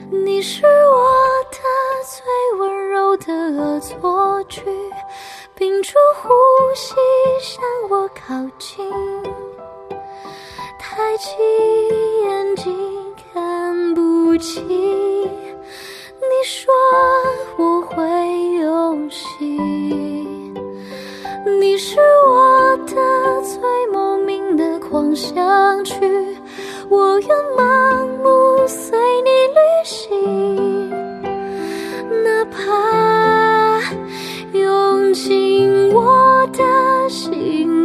你是我的最温柔的恶作剧，屏住呼吸向我靠近，抬起眼睛看不清。你说我会游戏，你是我的最莫名的狂想曲，我愿盲目随你旅行，哪怕用尽我的心